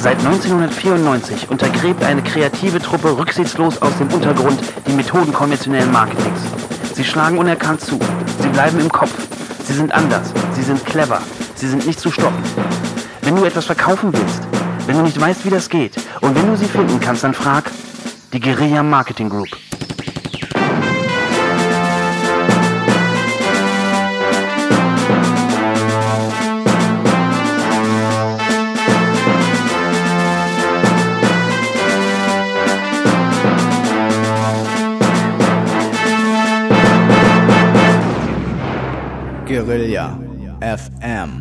Seit 1994 untergräbt eine kreative Truppe rücksichtslos aus dem Untergrund die Methoden konventionellen Marketings. Sie schlagen unerkannt zu. Sie bleiben im Kopf. Sie sind anders. Sie sind clever. Sie sind nicht zu stoppen. Wenn du etwas verkaufen willst, wenn du nicht weißt, wie das geht und wenn du sie finden kannst, dann frag die Guerilla Marketing Group. Guerilla FM.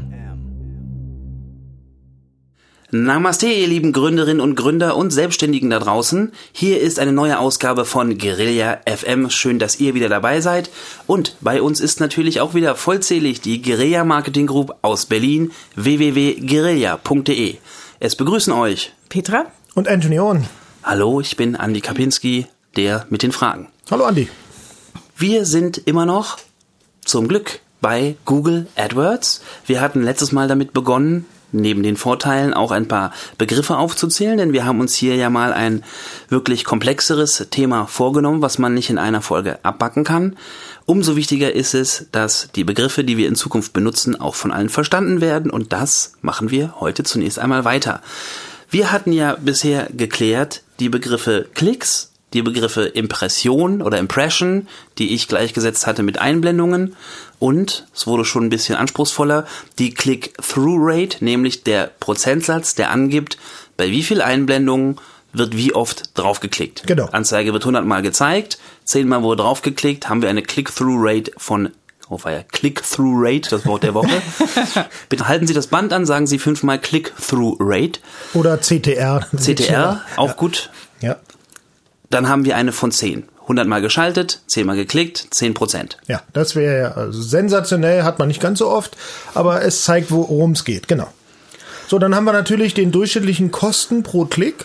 Namaste, ihr lieben Gründerinnen und Gründer und Selbstständigen da draußen. Hier ist eine neue Ausgabe von Guerilla FM. Schön, dass ihr wieder dabei seid. Und bei uns ist natürlich auch wieder vollzählig die Guerilla Marketing Group aus Berlin, www.guerilla.de. Es begrüßen euch Petra und Anthony Owen. Hallo, ich bin Andi Kapinski, der mit den Fragen. Hallo Andi. Wir sind immer noch, zum Glück, bei Google AdWords. Wir hatten letztes Mal damit begonnen, neben den Vorteilen auch ein paar Begriffe aufzuzählen, denn wir haben uns hier ja mal ein wirklich komplexeres Thema vorgenommen, was man nicht in einer Folge abbacken kann. Umso wichtiger ist es, dass die Begriffe, die wir in Zukunft benutzen, auch von allen verstanden werden, und das machen wir heute zunächst einmal weiter. Wir hatten ja bisher geklärt die Begriffe Klicks, die Begriffe Impression oder Impression, die ich gleichgesetzt hatte mit Einblendungen, und es wurde schon ein bisschen anspruchsvoller, die Click-Through-Rate, nämlich der Prozentsatz, der angibt, bei wie viel Einblendungen wird wie oft draufgeklickt. Genau. Anzeige wird 100 Mal gezeigt, 10 Mal wurde draufgeklickt, haben wir eine Click-Through-Rate von, Click-Through-Rate, das Wort der Woche. Bitte halten Sie das Band an, sagen Sie 5-mal Click-Through-Rate. Oder CTR. CTR, auch gut. Ja. Dann haben wir eine von 10. 100 Mal geschaltet, 10 Mal geklickt, 10%. Ja, das wäre ja also sensationell, hat man nicht ganz so oft, aber es zeigt, worum es geht, genau. So, dann haben wir natürlich den durchschnittlichen Kosten pro Klick.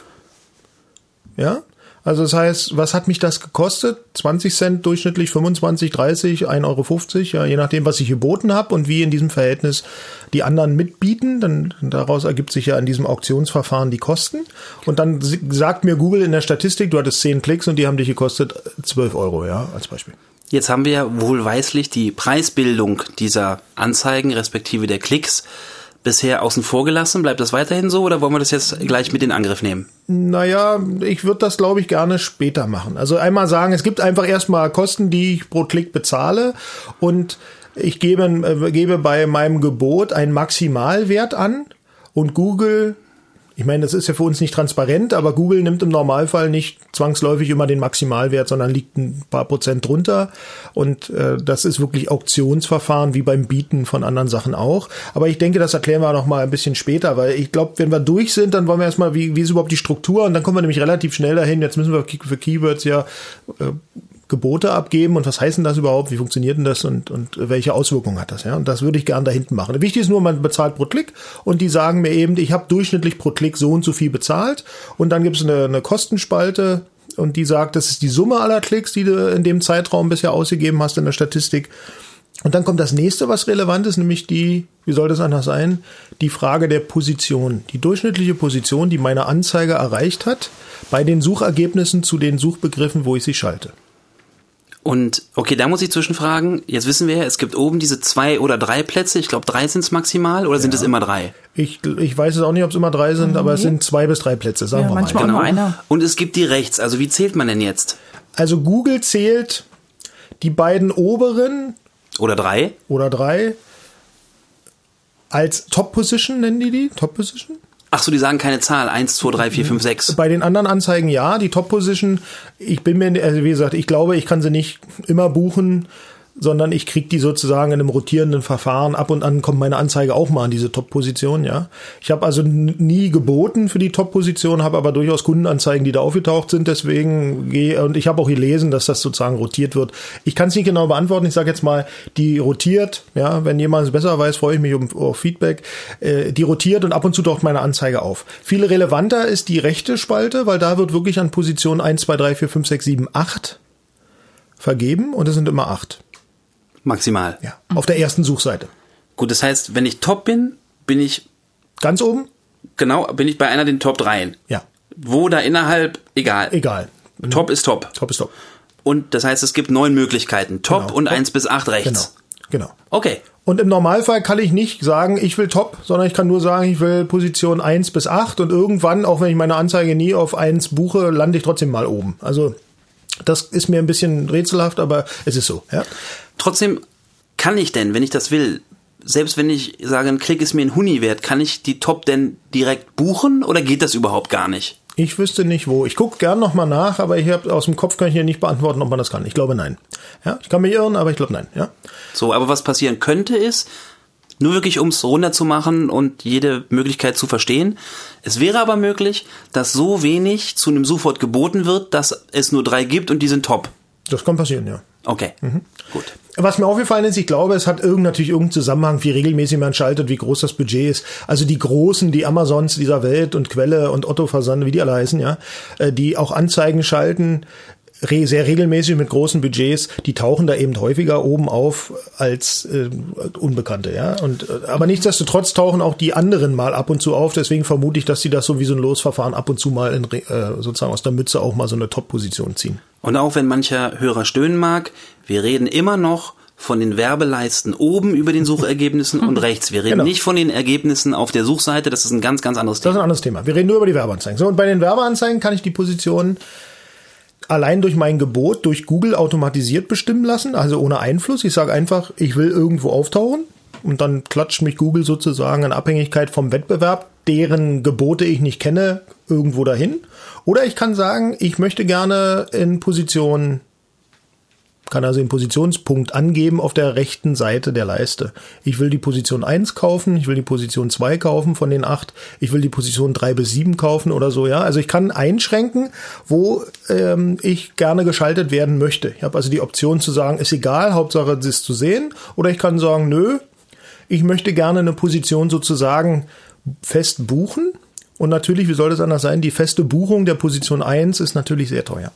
Ja, also das heißt, was hat mich das gekostet? 20 Cent durchschnittlich, 25, 30, 1,50 Euro, ja, je nachdem, was ich geboten habe und wie in diesem Verhältnis die anderen mitbieten. Dann daraus ergibt sich ja in diesem Auktionsverfahren die Kosten. Und dann sagt mir Google in der Statistik, du hattest 10 Klicks und die haben dich gekostet 12 Euro, ja, als Beispiel. Jetzt haben wir ja wohlweislich die Preisbildung dieser Anzeigen respektive der Klicks bisher außen vor gelassen. Bleibt das weiterhin so oder wollen wir das jetzt gleich mit in Angriff nehmen? Naja, ich würde das, glaube ich, gerne später machen. Also einmal sagen, es gibt einfach erstmal Kosten, die ich pro Klick bezahle, und ich gebe bei meinem Gebot einen Maximalwert an, und Google, ich meine, das ist ja für uns nicht transparent, aber Google nimmt im Normalfall nicht zwangsläufig immer den Maximalwert, sondern liegt ein paar Prozent drunter. Und das ist wirklich Auktionsverfahren, wie beim Bieten von anderen Sachen auch. Aber ich denke, das erklären wir noch mal ein bisschen später, weil ich glaube, wenn wir durch sind, dann wollen wir erstmal, wie ist überhaupt die Struktur, und dann kommen wir nämlich relativ schnell dahin. Jetzt müssen wir für Keywords ja Gebote abgeben, und was heißt denn das überhaupt, wie funktioniert denn das und welche Auswirkungen hat das, ja, und das würde ich gern da hinten machen. Wichtig ist nur, man bezahlt pro Klick, und die sagen mir eben, ich habe durchschnittlich pro Klick so und so viel bezahlt, und dann gibt es eine Kostenspalte, und die sagt, das ist die Summe aller Klicks, die du in dem Zeitraum bisher ausgegeben hast in der Statistik. Und dann kommt das nächste, was relevant ist, nämlich wie soll das anders sein, die Frage der Position, die durchschnittliche Position, die meine Anzeige erreicht hat, bei den Suchergebnissen zu den Suchbegriffen, wo ich sie schalte. Und okay, da muss ich zwischenfragen. Jetzt wissen wir ja, es gibt oben diese 2 oder 3 Plätze. Ich glaube, 3 sind es maximal, oder sind es immer 3? Ich weiß es auch nicht, ob es immer 3 sind, aber es sind 2 bis 3 Plätze, sagen wir mal. Manchmal Genau. auch nur einer. Und es gibt die rechts. Also wie zählt man denn jetzt? Also Google zählt die beiden oberen Oder 3? als Top-Position, nennen die Top-Position? Ach so, die sagen keine Zahl. 1, 2, 3, 4, 5, 6. Bei den anderen Anzeigen ja, die Top-Position, also wie gesagt, ich glaube, ich kann sie nicht immer buchen, sondern ich kriege die sozusagen in einem rotierenden Verfahren. Ab und an kommt meine Anzeige auch mal an diese Top-Position, ja. Ich habe also nie geboten für die Top-Position, habe aber durchaus Kundenanzeigen, die da aufgetaucht sind, deswegen und ich habe auch gelesen, dass das sozusagen rotiert wird. Ich kann es nicht genau beantworten, ich sage jetzt mal, die rotiert, ja, wenn jemand es besser weiß, freue ich mich auf Feedback, die rotiert und ab und zu taucht meine Anzeige auf. Viel relevanter ist die rechte Spalte, weil da wird wirklich an Position 1, 2, 3, 4, 5, 6, 7, 8 vergeben, und es sind immer 8. Maximal. Ja, auf der ersten Suchseite. Gut, das heißt, wenn ich top bin, bin ich ganz oben? genau, bin ich bei einer den Top 3. Ja. Wo da innerhalb, egal. Egal. Top ist Top. Top ist Top. Und das heißt, es gibt 9 Möglichkeiten. Top Genau. und 1 bis 8 rechts. Genau. Okay. Und im Normalfall kann ich nicht sagen, ich will Top, sondern ich kann nur sagen, ich will Position 1 bis 8 und irgendwann, auch wenn ich meine Anzeige nie auf 1 buche, lande ich trotzdem mal oben. Also das ist mir ein bisschen rätselhaft, aber es ist so. Ja. Trotzdem kann ich denn, wenn ich das will, selbst wenn ich sage, ein Klick ist mir ein Huni wert, kann ich die Top denn direkt buchen oder geht das überhaupt gar nicht? Ich wüsste nicht wo. Ich gucke gern nochmal nach, aber ich habe aus dem Kopf kann ich hier nicht beantworten, ob man das kann. Ich glaube nein. Ja, ich kann mich irren, aber ich glaube nein. Ja. So, aber was passieren könnte ist, nur wirklich ums runterzumachen und jede Möglichkeit zu verstehen. Es wäre aber möglich, dass so wenig zu einem Suchwort geboten wird, dass es nur 3 gibt und die sind top. Das kann passieren, ja. Okay, gut. Was mir aufgefallen ist, ich glaube, es hat natürlich irgendeinen Zusammenhang, wie regelmäßig man schaltet, wie groß das Budget ist. Also die Großen, die Amazons dieser Welt und Quelle und Otto Versand, wie die alle heißen, ja, die auch Anzeigen schalten, sehr regelmäßig mit großen Budgets, die tauchen da eben häufiger oben auf als Unbekannte, ja. Und aber nichtsdestotrotz tauchen auch die anderen mal ab und zu auf. Deswegen vermute ich, dass sie das so wie so ein Losverfahren ab und zu mal sozusagen aus der Mütze auch mal so eine Top-Position ziehen. Und auch wenn mancher Hörer stöhnen mag, wir reden immer noch von den Werbeleisten oben über den Suchergebnissen und rechts. Wir reden nicht von den Ergebnissen auf der Suchseite. Das ist ein ganz, ganz anderes Thema. Das ist ein anderes Thema. Wir reden nur über die Werbeanzeigen. So, und bei den Werbeanzeigen kann ich die Position allein durch mein Gebot durch Google automatisiert bestimmen lassen, also ohne Einfluss. Ich sage einfach, ich will irgendwo auftauchen und dann klatscht mich Google sozusagen in Abhängigkeit vom Wettbewerb, deren Gebote ich nicht kenne, irgendwo dahin. Oder ich kann sagen, ich möchte gerne in Position, kann also den Positionspunkt angeben auf der rechten Seite der Leiste. Ich will die Position 1 kaufen, ich will die Position 2 kaufen von den 8, ich will die Position 3 bis 7 kaufen oder so, ja. Also ich kann einschränken, wo ich gerne geschaltet werden möchte. Ich habe also die Option zu sagen, ist egal, Hauptsache es ist zu sehen. Oder ich kann sagen, nö, ich möchte gerne eine Position sozusagen fest buchen. Und natürlich, wie soll das anders sein, die feste Buchung der Position 1 ist natürlich sehr teuer.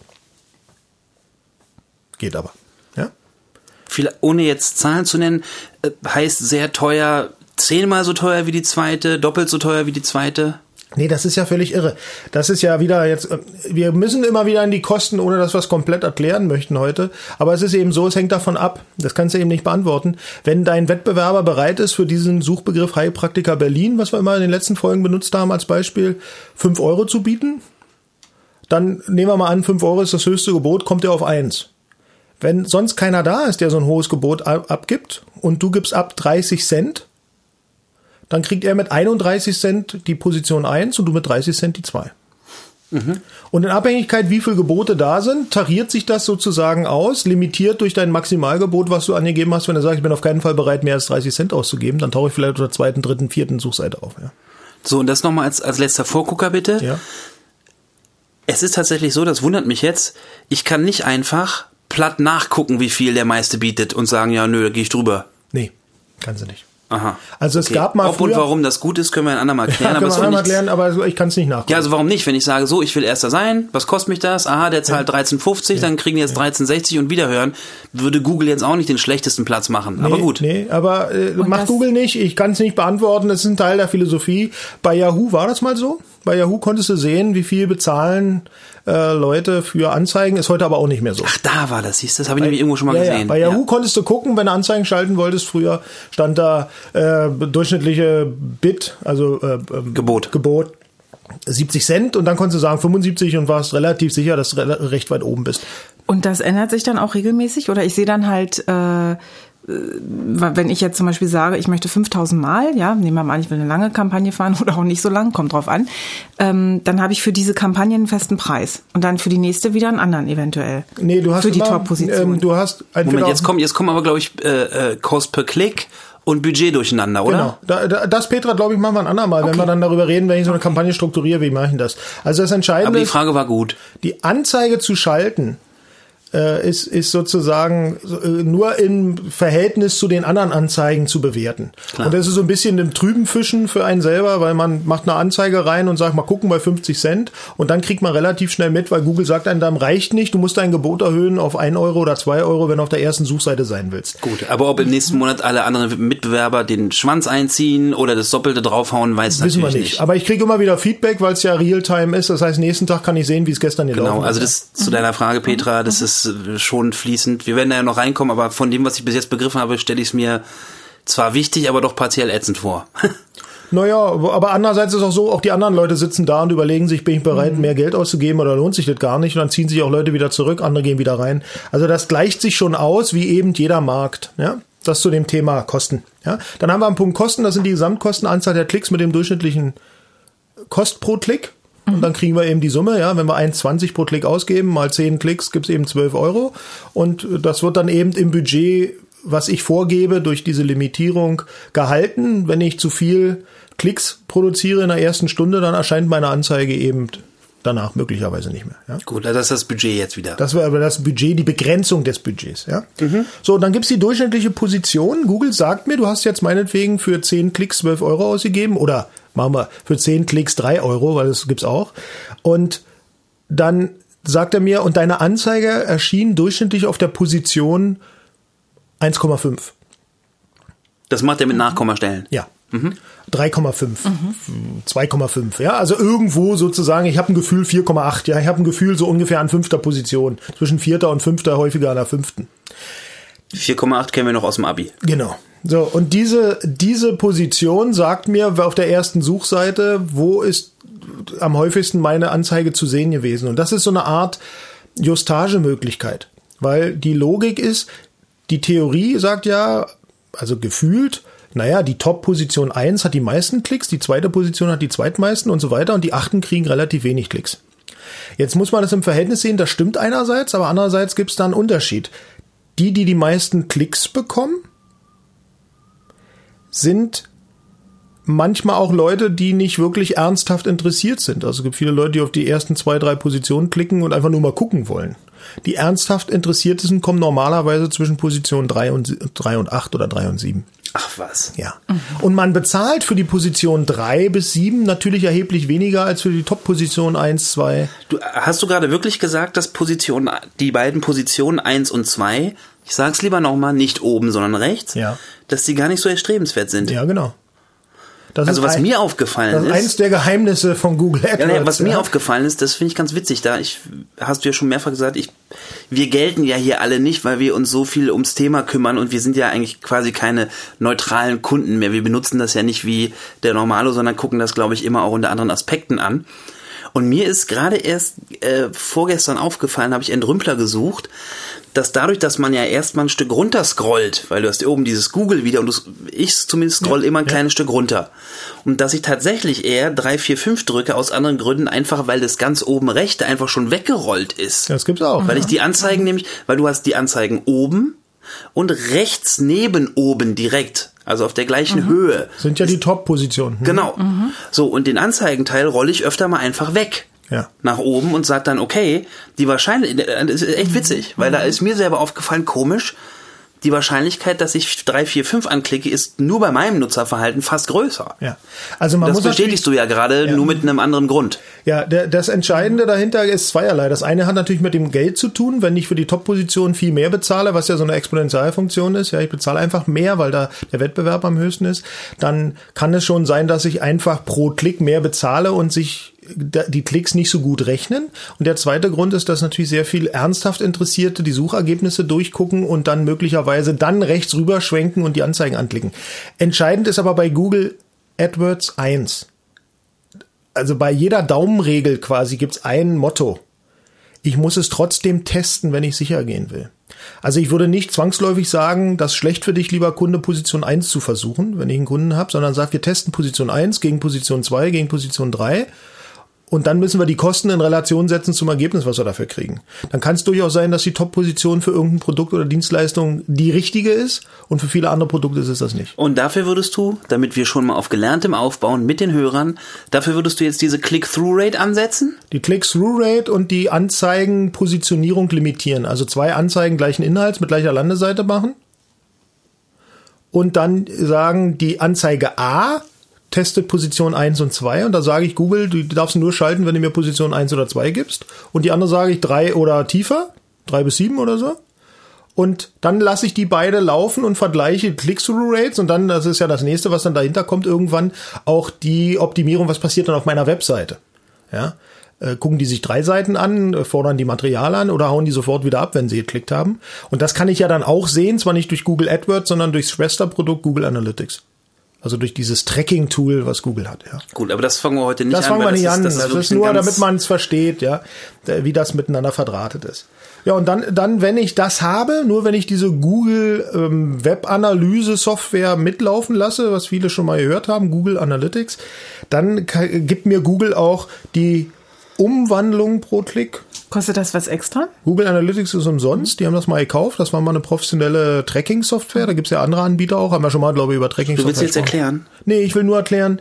Geht aber. Ja? Ohne jetzt Zahlen zu nennen, heißt sehr teuer, 10-mal so teuer wie die zweite, doppelt so teuer wie die zweite? Nee, das ist ja völlig irre. Das ist ja wieder jetzt, wir müssen immer wieder in die Kosten, ohne dass wir es komplett erklären möchten heute. Aber es ist eben so, es hängt davon ab, das kannst du eben nicht beantworten. Wenn dein Wettbewerber bereit ist, für diesen Suchbegriff Heilpraktiker Berlin, was wir immer in den letzten Folgen benutzt haben als Beispiel, 5 Euro zu bieten, dann nehmen wir mal an, 5 Euro ist das höchste Gebot, kommt er auf 1. Wenn sonst keiner da ist, der so ein hohes Gebot abgibt und du gibst ab 30 Cent, dann kriegt er mit 31 Cent die Position 1 und du mit 30 Cent die 2. Und in Abhängigkeit, wie viele Gebote da sind, tariert sich das sozusagen aus, limitiert durch dein Maximalgebot, was du angegeben hast. Wenn du sagst, ich bin auf keinen Fall bereit, mehr als 30 Cent auszugeben, dann tauche ich vielleicht auf der 2., 3., 4. Suchseite auf. Ja. So, und das nochmal als letzter Vorgucker bitte. Ja. Es ist tatsächlich so, das wundert mich jetzt, ich kann nicht einfach platt nachgucken, wie viel der meiste bietet und sagen, ja, nö, da gehe ich drüber. Nee, kann sie nicht. Aha. Also es gab mal Ob und warum das gut ist, können wir ein andermal klären. Ja, können wir einmal klären, aber ich kann es nicht nachgucken. Ja, also warum nicht? Wenn ich sage, so, ich will Erster sein, was kostet mich das? Aha, der zahlt 13,50, dann kriegen die jetzt 13,60 und wiederhören. Würde Google jetzt auch nicht den schlechtesten Platz machen. Aber gut. Nee, aber macht Google nicht. Ich kann es nicht beantworten. Das ist ein Teil der Philosophie. Bei Yahoo war das mal so. Bei Yahoo konntest du sehen, wie viel bezahlen Leute für Anzeigen, ist heute aber auch nicht mehr so. Ach, da war das, siehst du, das habe ich nämlich irgendwo schon mal gesehen. Ja. Bei Yahoo konntest du gucken, wenn du Anzeigen schalten wolltest, früher stand da durchschnittliche Bit, also Gebot 70 Cent und dann konntest du sagen 75 und warst relativ sicher, dass du recht weit oben bist. Und das ändert sich dann auch regelmäßig? Oder ich sehe dann halt, wenn ich jetzt zum Beispiel sage, ich möchte 5.000 Mal, ja, nehmen wir mal an, ich will eine lange Kampagne fahren oder auch nicht so lang, kommt drauf an, dann habe ich für diese Kampagne einen festen Preis und dann für die nächste wieder einen anderen eventuell. Nee, du hast für die Top-Position. Du hast Moment, jetzt kommen aber, glaube ich, Cost per Klick und Budget durcheinander, oder? Genau. Das, Petra, glaube ich, machen wir ein andermal, wenn wir dann darüber reden, wenn ich so eine Kampagne strukturiere, wie mache ich das? Also das Entscheidende aber die Frage war gut. Die Anzeige zu schalten, ist sozusagen nur im Verhältnis zu den anderen Anzeigen zu bewerten. Klar. Und das ist so ein bisschen im Trüben Fischen für einen selber, weil man macht eine Anzeige rein und sagt, mal gucken bei 50 Cent und dann kriegt man relativ schnell mit, weil Google sagt einem, dann reicht nicht, du musst dein Gebot erhöhen auf 1 Euro oder 2 Euro, wenn du auf der ersten Suchseite sein willst. Gut, aber ob im nächsten Monat alle anderen Mitbewerber den Schwanz einziehen oder das Doppelte draufhauen, weiß wissen natürlich wir nicht. Aber ich kriege immer wieder Feedback, weil es ja Realtime ist. Das heißt, nächsten Tag kann ich sehen, wie es gestern gelaufen ist. Genau, also das zu deiner Frage, Petra, das ist schon fließend. Wir werden da ja noch reinkommen, aber von dem, was ich bis jetzt begriffen habe, stelle ich es mir zwar wichtig, aber doch partiell ätzend vor. Naja, aber andererseits ist auch so, auch die anderen Leute sitzen da und überlegen sich, bin ich bereit, mehr Geld auszugeben oder lohnt sich das gar nicht? Und dann ziehen sich auch Leute wieder zurück, andere gehen wieder rein. Also das gleicht sich schon aus, wie eben jeder Markt, ja. Das zu dem Thema Kosten. Ja. Dann haben wir am Punkt Kosten, das sind die Gesamtkostenanzahl der Klicks mit dem durchschnittlichen Kost pro Klick. Und dann kriegen wir eben die Summe, ja, wenn wir 1,20 pro Klick ausgeben, mal 10 Klicks, gibt's eben 12 Euro. Und das wird dann eben im Budget, was ich vorgebe, durch diese Limitierung gehalten. Wenn ich zu viel Klicks produziere in der ersten Stunde, dann erscheint meine Anzeige eben danach möglicherweise nicht mehr. Ja? Gut, das ist das Budget jetzt wieder. Das wäre aber das Budget, die Begrenzung des Budgets. Ja? So, dann gibt's die durchschnittliche Position. Google sagt mir, du hast jetzt meinetwegen für 10 Klicks 12 Euro ausgegeben oder machen wir für 10 Klicks 3 Euro, weil das gibt's auch. Und dann sagt er mir, und deine Anzeige erschien durchschnittlich auf der Position 1,5. Das macht er mit Nachkommastellen? Ja. 3,5, 2,5, ja, also irgendwo sozusagen, ich habe ein Gefühl 4,8, ja, ich habe ein Gefühl so ungefähr an 5. Position, zwischen 4. und 5. häufiger an der 5. 4,8 kennen wir noch aus dem Abi. Genau. So, und diese Position sagt mir auf der ersten Suchseite, wo ist am häufigsten meine Anzeige zu sehen gewesen. Und das ist so eine Art Justagemöglichkeit, weil die Logik ist, die Theorie sagt ja, also gefühlt, naja, die Top-Position 1 hat die meisten Klicks, die zweite Position hat die zweitmeisten und so weiter und die 8. kriegen relativ wenig Klicks. Jetzt muss man das im Verhältnis sehen, das stimmt einerseits, aber andererseits gibt es da einen Unterschied. Die meisten Klicks bekommen, sind manchmal auch Leute, die nicht wirklich ernsthaft interessiert sind. Also es gibt viele Leute, die auf die ersten 2, 3 Positionen klicken und einfach nur mal gucken wollen. Die ernsthaft Interessiertesten kommen normalerweise zwischen Position 3 und 8 oder 3 und 7. Ach was. Ja. Und man bezahlt für die Position 3 bis 7 natürlich erheblich weniger als für die Top-Position 1, 2. Hast du gerade wirklich gesagt, dass die beiden Positionen 1 und 2, ich sag's lieber nochmal, nicht oben, sondern rechts, ja, dass die gar nicht so erstrebenswert sind? Ja, genau. Das also was mir aufgefallen ist... Das ist eins der Geheimnisse von Google AdWords. Ja, was mir aufgefallen ist, das finde ich ganz witzig. Hast du ja schon mehrfach gesagt, wir gelten ja hier alle nicht, weil wir uns so viel ums Thema kümmern und wir sind ja eigentlich quasi keine neutralen Kunden mehr. Wir benutzen das ja nicht wie der Normalo, sondern gucken das, glaube ich, immer auch unter anderen Aspekten an. Und mir ist gerade erst vorgestern aufgefallen, habe ich Entrümpler gesucht, dass dadurch, dass man ja erstmal ein Stück runter scrollt, weil du hast ja oben dieses Google wieder und ich zumindest scroll immer ein kleines Stück runter. Und dass ich tatsächlich eher 3, 4, 5 drücke, aus anderen Gründen, einfach weil das ganz oben rechte einfach schon weggerollt ist. Das gibt's auch. Weil ich die Anzeigen nämlich, weil du hast die Anzeigen oben und rechts neben oben direkt. Also auf der gleichen Höhe. Sind ja die Top-Positionen. Genau. So, und den Anzeigenteil rolle ich öfter mal einfach weg. Ja. Nach oben und sag dann, okay, die Wahrscheinlichkeit, das ist echt witzig, weil da ist mir selber aufgefallen, komisch, die Wahrscheinlichkeit, dass ich 3, 4, 5 anklicke, ist nur bei meinem Nutzerverhalten fast größer. Ja. Also man das muss bestätigst du ja gerade, nur mit einem anderen Grund. Ja, das Entscheidende dahinter ist zweierlei. Das eine hat natürlich mit dem Geld zu tun, wenn ich für die Top-Position viel mehr bezahle, was ja so eine Exponentialfunktion ist. Ja, ich bezahle einfach mehr, weil da der Wettbewerb am höchsten ist. Dann kann es schon sein, dass ich einfach pro Klick mehr bezahle und sich die Klicks nicht so gut rechnen. Und der zweite Grund ist, dass natürlich sehr viel ernsthaft Interessierte die Suchergebnisse durchgucken und dann möglicherweise dann rechts rüber schwenken und die Anzeigen anklicken. Entscheidend ist aber bei Google AdWords 1. Also bei jeder Daumenregel quasi gibt's ein Motto. Ich muss es trotzdem testen, wenn ich sicher gehen will. Also ich würde nicht zwangsläufig sagen, das ist schlecht für dich, lieber Kunde, Position 1 zu versuchen, wenn ich einen Kunden habe, sondern sage, wir testen Position 1 gegen Position 2 gegen Position 3. Und dann müssen wir die Kosten in Relation setzen zum Ergebnis, was wir dafür kriegen. Dann kann es durchaus sein, dass die Top-Position für irgendein Produkt oder Dienstleistung die richtige ist und für viele andere Produkte ist es das nicht. Und dafür würdest du, damit wir schon mal auf Gelerntem aufbauen mit den Hörern, dafür würdest du jetzt diese Click-Through-Rate ansetzen? Die Click-Through-Rate und die Anzeigenpositionierung limitieren. Also 2 Anzeigen gleichen Inhalts mit gleicher Landeseite machen. Und dann sagen, die Anzeige A testet Position 1 und 2 und da sage ich Google, du darfst nur schalten, wenn du mir Position 1 oder 2 gibst. Und die andere sage ich 3 oder tiefer, 3 bis 7 oder so. Und dann lasse ich die beide laufen und vergleiche Click-Through-Rates und dann, das ist ja das nächste, was dann dahinter kommt, irgendwann auch die Optimierung, was passiert dann auf meiner Webseite. Ja, gucken die sich 3 Seiten an, fordern die Material an oder hauen die sofort wieder ab, wenn sie geklickt haben. Und das kann ich ja dann auch sehen, zwar nicht durch Google AdWords, sondern durchs Schwesterprodukt Google Analytics. Also durch dieses Tracking-Tool, was Google hat, ja. Gut, aber das fangen wir heute nicht an. Das fangen wir nicht an. Das ist nur, damit man es versteht, ja, wie das miteinander verdrahtet ist. Ja, und dann, wenn ich das habe, nur wenn ich diese Google Web-Analyse-Software mitlaufen lasse, was viele schon mal gehört haben, Google Analytics, dann gibt mir Google auch die Umwandlung pro Klick. Kostet das was extra? Google Analytics ist umsonst. Die haben das mal gekauft. Das war mal eine professionelle Tracking-Software. Da gibt's ja andere Anbieter auch. Haben wir schon mal, glaube ich, über Tracking-Software gesprochen. Du willst jetzt erklären? Nee, ich will nur erklären,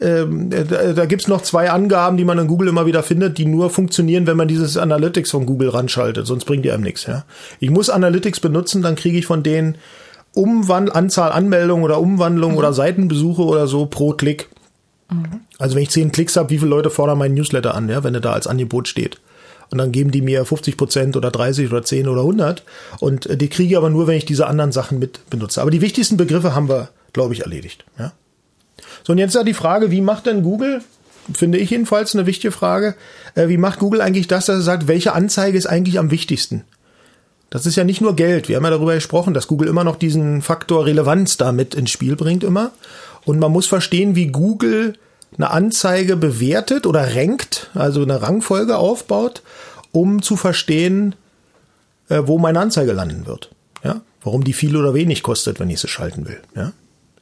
da gibt's noch 2 Angaben, die man in Google immer wieder findet, die nur funktionieren, wenn man dieses Analytics von Google ranschaltet. Sonst bringt die einem nichts. Ja? Ich muss Analytics benutzen, dann kriege ich von denen Anzahl Anmeldungen oder Umwandlungen oder Seitenbesuche oder so pro Klick. Also wenn ich 10 Klicks habe, wie viele Leute fordern meinen Newsletter an, ja, wenn er da als Angebot steht. Und dann geben die mir 50% oder 30 oder 10 oder 100. Und die kriege ich aber nur, wenn ich diese anderen Sachen mit benutze. Aber die wichtigsten Begriffe haben wir, glaube ich, erledigt. Ja? So, und jetzt ist ja die Frage, wie macht denn Google, finde ich jedenfalls eine wichtige Frage, wie macht Google eigentlich das, dass er sagt, welche Anzeige ist eigentlich am wichtigsten? Das ist ja nicht nur Geld. Wir haben ja darüber gesprochen, dass Google immer noch diesen Faktor Relevanz da mit ins Spiel bringt immer. Und man muss verstehen, wie Google eine Anzeige bewertet oder rankt, also eine Rangfolge aufbaut, um zu verstehen, wo meine Anzeige landen wird. Ja? Warum die viel oder wenig kostet, wenn ich sie schalten will. Ja,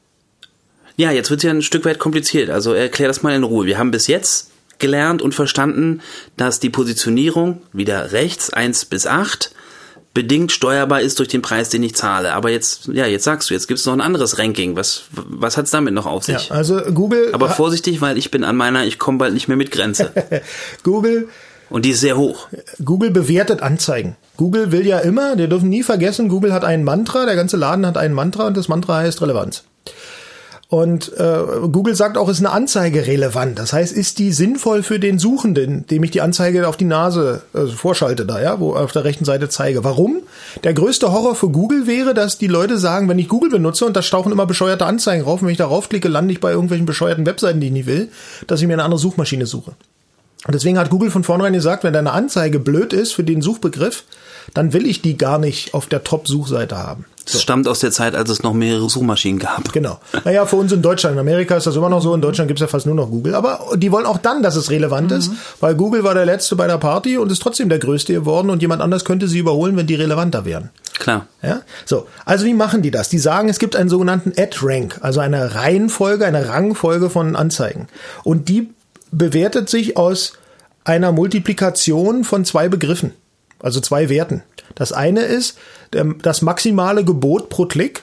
ja, jetzt wird es ja ein Stück weit kompliziert. Also erklär das mal in Ruhe. Wir haben bis jetzt gelernt und verstanden, dass die Positionierung wieder rechts 1 bis 8 bedingt steuerbar ist durch den Preis, den ich zahle. Aber jetzt sagst du, jetzt gibt es noch ein anderes Ranking. Was hat es damit noch auf sich? Ja, also Google. Aber vorsichtig, weil ich bin an meiner, ich komme bald nicht mehr mit Grenze. Google. Und die ist sehr hoch. Google bewertet Anzeigen. Google will ja immer, wir dürfen nie vergessen, Google hat ein Mantra, der ganze Laden hat ein Mantra und das Mantra heißt Relevanz. Und Google sagt auch, ist eine Anzeige relevant. Das heißt, ist die sinnvoll für den Suchenden, dem ich die Anzeige auf die Nase vorschalte da, ja, wo auf der rechten Seite zeige. Warum? Der größte Horror für Google wäre, dass die Leute sagen, wenn ich Google benutze und da tauchen immer bescheuerte Anzeigen rauf, und wenn ich darauf klicke, lande ich bei irgendwelchen bescheuerten Webseiten, die ich nicht will, dass ich mir eine andere Suchmaschine suche. Und deswegen hat Google von vornherein gesagt, wenn deine Anzeige blöd ist für den Suchbegriff, dann will ich die gar nicht auf der Top-Suchseite haben. Das stammt aus der Zeit, als es noch mehrere Suchmaschinen gab. Genau. Naja, für uns in Deutschland. In Amerika ist das immer noch so. In Deutschland gibt es ja fast nur noch Google. Aber die wollen auch dann, dass es relevant ist, weil Google war der Letzte bei der Party und ist trotzdem der Größte geworden und jemand anders könnte sie überholen, wenn die relevanter wären. Klar. Ja? So. Also wie machen die das? Die sagen, es gibt einen sogenannten Ad-Rank, also eine Reihenfolge, eine Rangfolge von Anzeigen. Und die bewertet sich aus einer Multiplikation von 2 Begriffen. Also 2 Werten. Das eine ist das maximale Gebot pro Klick.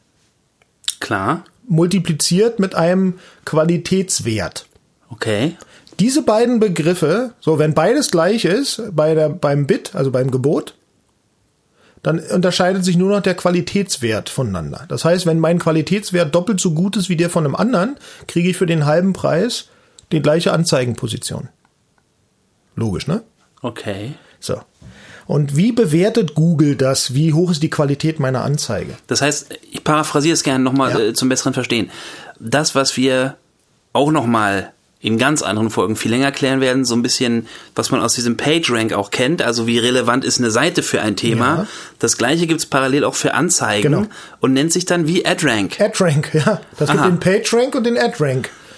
Klar. Multipliziert mit einem Qualitätswert. Okay. Diese beiden Begriffe, so wenn beides gleich ist, beim Bit, also beim Gebot, dann unterscheidet sich nur noch der Qualitätswert voneinander. Das heißt, wenn mein Qualitätswert doppelt so gut ist wie der von einem anderen, kriege ich für den halben Preis die gleiche Anzeigenposition. Logisch, ne? Okay. So. Und wie bewertet Google das? Wie hoch ist die Qualität meiner Anzeige? Das heißt, ich paraphrasiere es gerne nochmal zum besseren Verstehen. Das, was wir auch nochmal in ganz anderen Folgen viel länger erklären werden, so ein bisschen, was man aus diesem PageRank auch kennt, also wie relevant ist eine Seite für ein Thema. Ja. Das Gleiche gibt es parallel auch für Anzeigen und nennt sich dann wie AdRank. AdRank, ja. Das gibt den PageRank und den AdRank.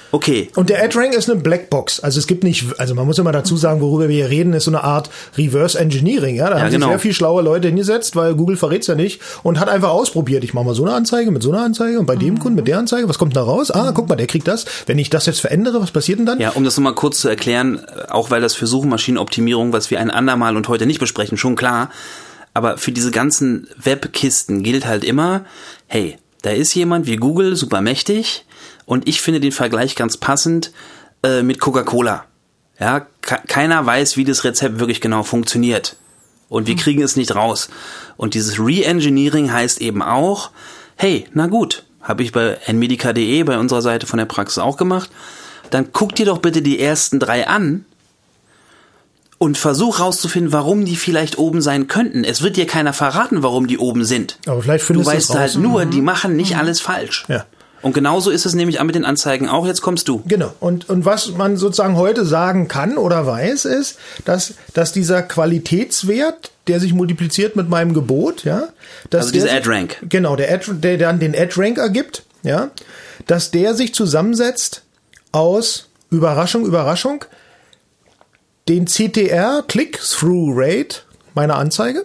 Okay. Und der AdRank ist eine Blackbox. Also es gibt nicht, also man muss immer dazu sagen, worüber wir hier reden, ist so eine Art Reverse Engineering. Ja, da haben sich sehr viel schlaue Leute hingesetzt, weil Google verrät's ja nicht und hat einfach ausprobiert. Ich mache mal so eine Anzeige mit so einer Anzeige und bei dem Kunden mit der Anzeige. Was kommt da raus? Guck mal, der kriegt das. Wenn ich das jetzt verändere, was passiert denn dann? Ja, um das nochmal kurz zu erklären, auch weil das für Suchmaschinenoptimierung, was wir ein andermal und heute nicht besprechen, schon klar. Aber für diese ganzen Webkisten gilt halt immer, hey, da ist jemand wie Google, super mächtig. Und ich finde den Vergleich ganz passend mit Coca-Cola. Ja, keiner weiß, wie das Rezept wirklich genau funktioniert. Und wir kriegen es nicht raus. Und dieses Re-Engineering heißt eben auch, hey, na gut, habe ich bei nmedica.de, bei unserer Seite von der Praxis auch gemacht, dann guck dir doch bitte die ersten 3 an und versuch rauszufinden, warum die vielleicht oben sein könnten. Es wird dir keiner verraten, warum die oben sind. Aber vielleicht findest du weißt halt nur, die machen nicht alles falsch. Ja. Und genauso ist es nämlich auch mit den Anzeigen auch. Jetzt kommst du. Genau. Und was man sozusagen heute sagen kann oder weiß, ist, dass dieser Qualitätswert, der sich multipliziert mit meinem Gebot, ja, dass also dieser AdRank. Genau, der dann den AdRank ergibt, ja, dass der sich zusammensetzt aus Überraschung, den CTR, Click-Through-Rate meiner Anzeige.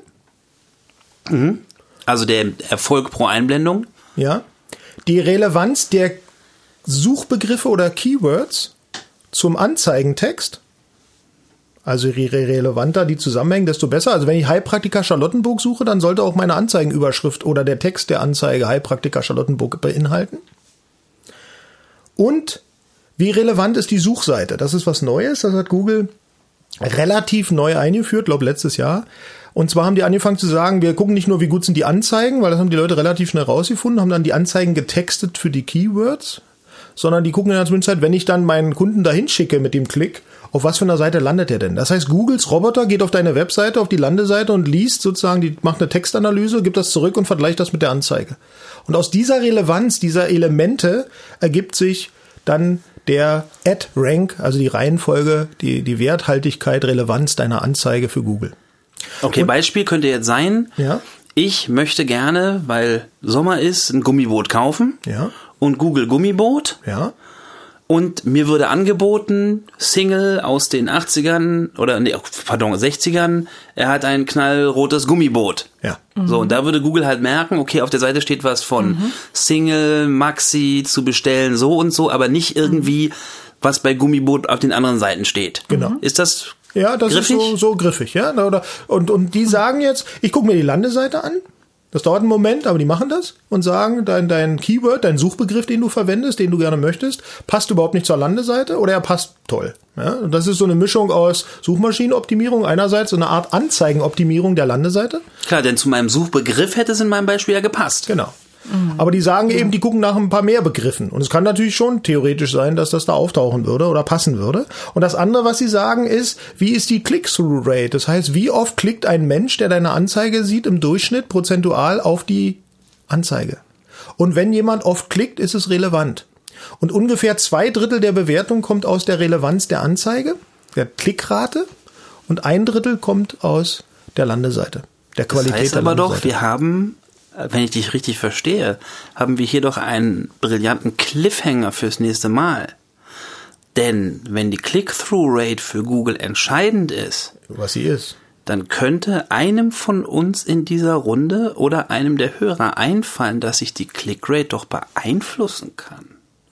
Also der Erfolg pro Einblendung. Ja. Die Relevanz der Suchbegriffe oder Keywords zum Anzeigentext. Also je relevanter die zusammenhängen, desto besser. Also wenn ich Heilpraktiker Charlottenburg suche, dann sollte auch meine Anzeigenüberschrift oder der Text der Anzeige Heilpraktiker Charlottenburg beinhalten. Und wie relevant ist die Suchseite? Das ist was Neues. Das hat Google relativ neu eingeführt, glaube letztes Jahr. Und zwar haben die angefangen zu sagen, wir gucken nicht nur, wie gut sind die Anzeigen, weil das haben die Leute relativ schnell rausgefunden, haben dann die Anzeigen getextet für die Keywords, sondern die gucken in der Zwischenzeit, wenn ich dann meinen Kunden dahin schicke mit dem Klick, auf was für einer Seite landet er denn? Das heißt, Googles Roboter geht auf deine Webseite, auf die Landeseite und liest sozusagen, macht eine Textanalyse, gibt das zurück und vergleicht das mit der Anzeige. Und aus dieser Relevanz, dieser Elemente ergibt sich dann der AdRank, also die Reihenfolge, die Werthaltigkeit, Relevanz deiner Anzeige für Google. Okay, Beispiel könnte jetzt sein, ja. Ich möchte gerne, weil Sommer ist, ein Gummiboot kaufen. Ja. Und Google Gummiboot. Ja. Und mir würde angeboten, Single aus den 80ern oder 60ern, er hat ein knallrotes Gummiboot. Ja. So, und da würde Google halt merken, okay, auf der Seite steht was von Single, Maxi zu bestellen, so und so, aber nicht irgendwie, was bei Gummiboot auf den anderen Seiten steht. Genau. Ist das Ja, das griffig? Ist so griffig, ja. Und die sagen jetzt, ich gucke mir die Landeseite an. Das dauert einen Moment, aber die machen das und sagen, dein Keyword, dein Suchbegriff, den du verwendest, den du gerne möchtest, passt überhaupt nicht zur Landeseite oder er passt toll. Ja, und das ist so eine Mischung aus Suchmaschinenoptimierung einerseits, so eine Art Anzeigenoptimierung der Landeseite. Klar, denn zu meinem Suchbegriff hätte es in meinem Beispiel ja gepasst. Genau. Aber die sagen eben, die gucken nach ein paar mehr Begriffen. Und es kann natürlich schon theoretisch sein, dass das da auftauchen würde oder passen würde. Und das andere, was sie sagen, ist, wie ist die Click-Through-Rate? Das heißt, wie oft klickt ein Mensch, der deine Anzeige sieht, im Durchschnitt prozentual auf die Anzeige? Und wenn jemand oft klickt, ist es relevant. Und ungefähr 2/3 der Bewertung kommt aus der Relevanz der Anzeige, der Klickrate, und 1/3 kommt aus der Landeseite, der Qualität das heißt der aber Landeseite. doch, wir haben, wenn ich dich richtig verstehe, haben wir hier doch einen brillanten Cliffhanger fürs nächste Mal. Denn wenn die Click-Through-Rate für Google entscheidend ist, Was sie ist. dann könnte einem von uns in dieser Runde oder einem der Hörer einfallen, dass ich die Click-Rate doch beeinflussen kann.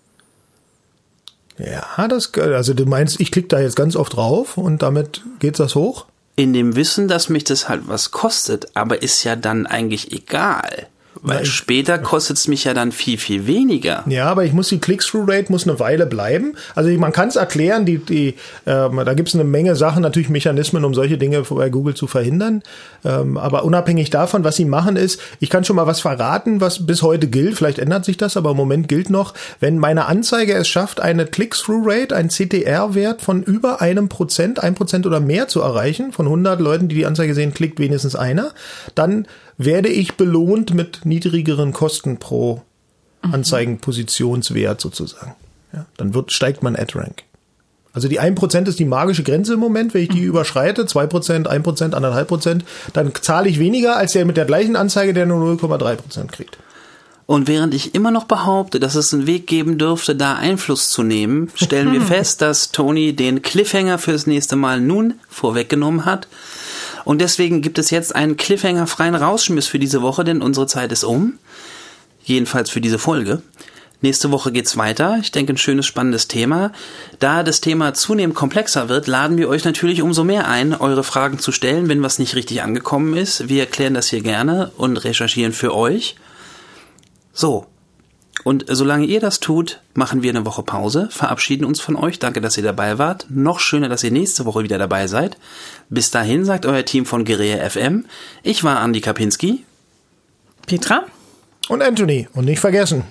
Ja, also du meinst, ich klicke da jetzt ganz oft drauf und damit geht das hoch? In dem Wissen, dass mich das halt was kostet, aber ist ja dann eigentlich egal. Weil später kostet es mich ja dann viel, viel weniger. Ja, aber die Click-Through-Rate muss eine Weile bleiben. Also man kann es erklären, da gibt es eine Menge Sachen, natürlich Mechanismen, um solche Dinge bei Google zu verhindern. Aber unabhängig davon, was sie machen ist, ich kann schon mal was verraten, was bis heute gilt. Vielleicht ändert sich das, aber im Moment gilt noch, wenn meine Anzeige es schafft, eine Click-Through-Rate, einen CTR-Wert von über 1% oder mehr zu erreichen, von 100 Leuten, die die Anzeige sehen, klickt wenigstens einer, dann werde ich belohnt mit niedrigeren Kosten pro Anzeigenpositionswert sozusagen. Ja, dann steigt mein AdRank. Also die 1% ist die magische Grenze im Moment. Wenn ich die überschreite, 2%, 1%, 1,5%, dann zahle ich weniger als der mit der gleichen Anzeige, der nur 0,3% kriegt. Und während ich immer noch behaupte, dass es einen Weg geben dürfte, da Einfluss zu nehmen, stellen wir fest, dass Toni den Cliffhanger fürs nächste Mal nun vorweggenommen hat. Und deswegen gibt es jetzt einen Cliffhanger-freien Rausschmiss für diese Woche, denn unsere Zeit ist um. Jedenfalls für diese Folge. Nächste Woche geht's weiter. Ich denke, ein schönes, spannendes Thema. Da das Thema zunehmend komplexer wird, laden wir euch natürlich umso mehr ein, eure Fragen zu stellen, wenn was nicht richtig angekommen ist. Wir erklären das hier gerne und recherchieren für euch. So. Und solange ihr das tut, machen wir eine Woche Pause, verabschieden uns von euch. Danke, dass ihr dabei wart. Noch schöner, dass ihr nächste Woche wieder dabei seid. Bis dahin sagt euer Team von Guerilla FM. Ich war Andi Kapinski. Petra? Und Anthony. Und nicht vergessen,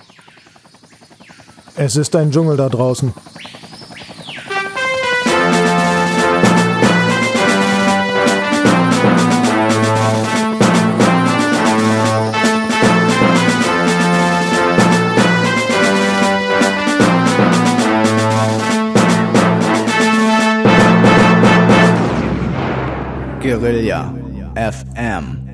es ist ein Dschungel da draußen. Guerilla FM.